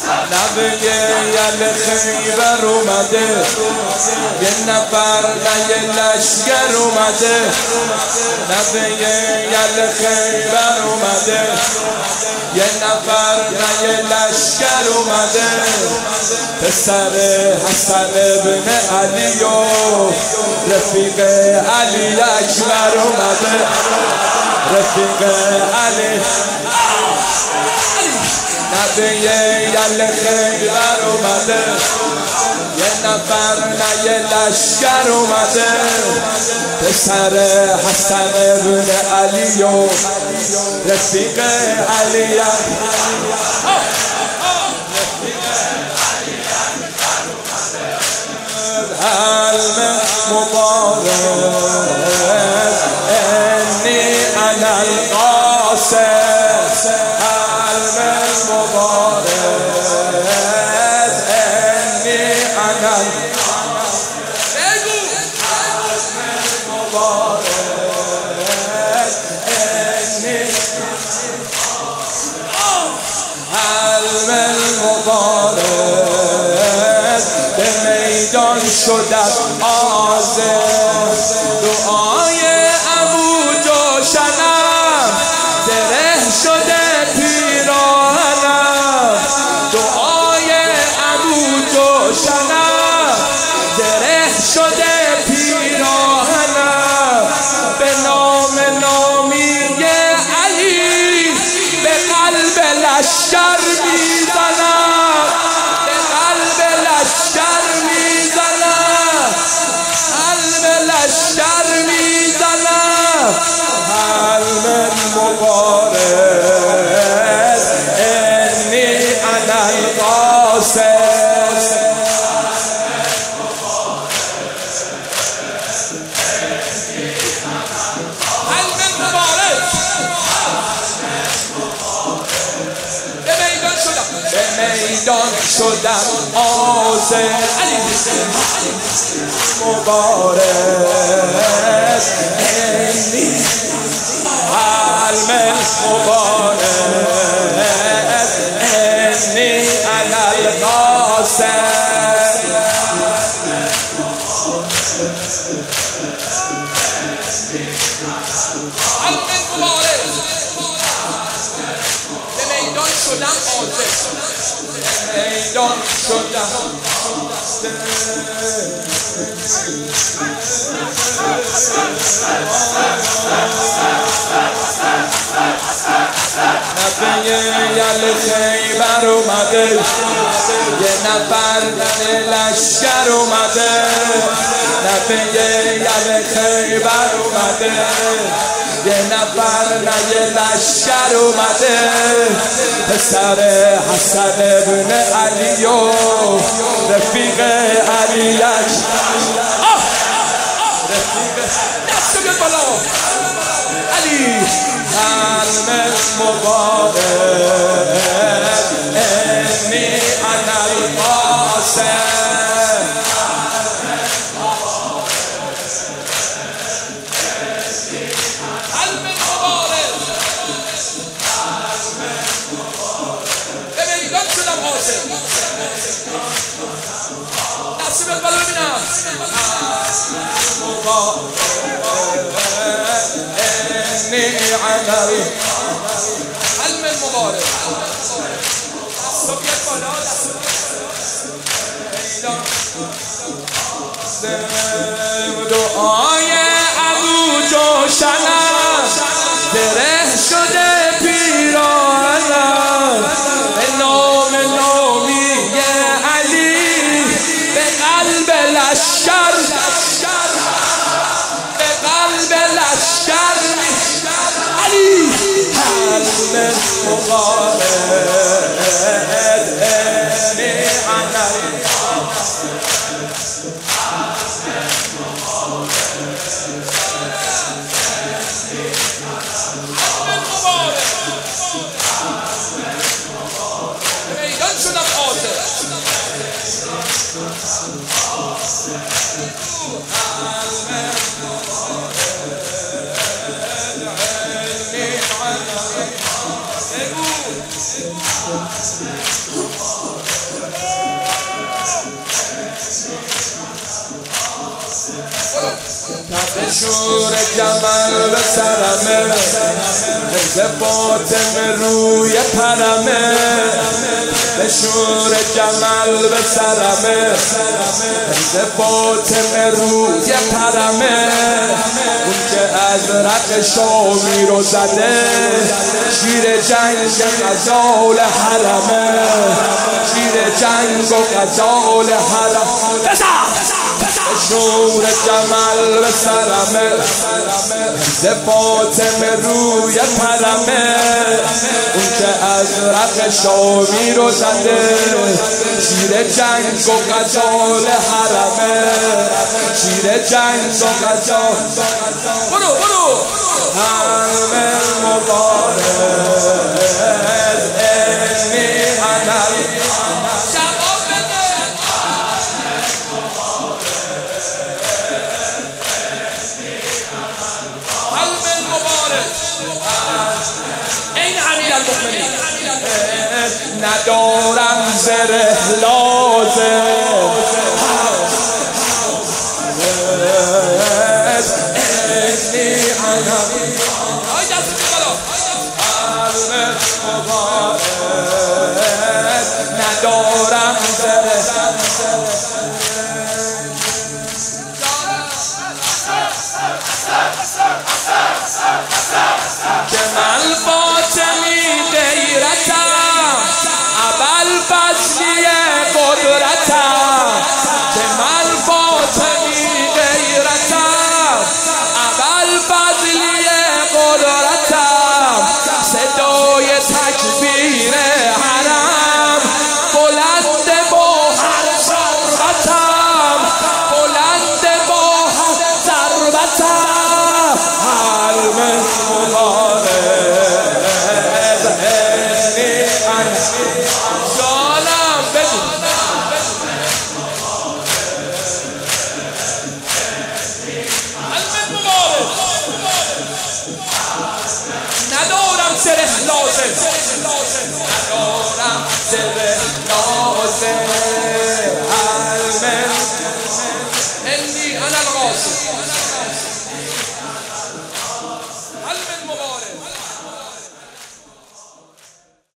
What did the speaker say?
نبی یل خیبر اومده، یه نفر نه یه لشگر اومده. نبی یل خیبر اومده، یه نفر نه یه لشگر اومده. پسر حسن ابن علی و رفیق علی اکبر اومده. رفیق علی نبی یل خیبر اومده، یه نفر نه یه لشگر اومده. پسر حسن ابن علی و رفیق علی علم مبارک انی انا القاسم. علم مبارک انی انا مبارک انی علم مبارک به میدان شدم حاضر. دعای ابو جوشنم زره شده پیراهنم. دعای ابو جوشنم زره شده پیراهنم. به نام نامی علی به قلب لشکر میزنم. به قلب لشکر میزنم. قلب لشکر میزنم. علم مبارک انی انا القاسم. به میدان شدم حاضر. علی مبارک انی علم مبارک انی انا القاسم. شدم حاضر. میدان شدم نبی یل خیبر اومده، یه نفر لشکر اومده. نبی یل خیبر اومده، یه نفر نه یه لشکر اومده. پسر حسن ابن علی و رفیق علی دست بیاد بالا. علی علم مبارک انی انا القاسم. دست بالا ببینم. انی انا علم مبارک. دست بیاد بالا. دعای ابو جوشنم زره شده پیراهنم. به نام نامی علی به قلب لشکر. به قلب لشکر علی علم مبارک انی انا به شور جمل به سرمه ز فاطمه روی پرمه به شور جمل به سرمه ز فاطمه روی پرمه اون که ازرق شامی رو زده شیر جنگ غزال حرمه شیر جنگ و غزال حرمه شور جمل به سرمه ز فاطمه روی پرمه اون که ازرق شامی رو زده شیر جنگ و غزال حرمه شیر جنگ و غزال برو حرم مبارک انی انا ندارم زره لازم انی انا ندارم زره که من فاطمی غیرتم اول فضلی قدرتم که من فاطمی غیرتم اول فضلی قدرتم صدای تکبیر حرم بلند با هر ضربتم بلند با هر ضربتم حرم مبارک جانم بگو ندارم سره لازم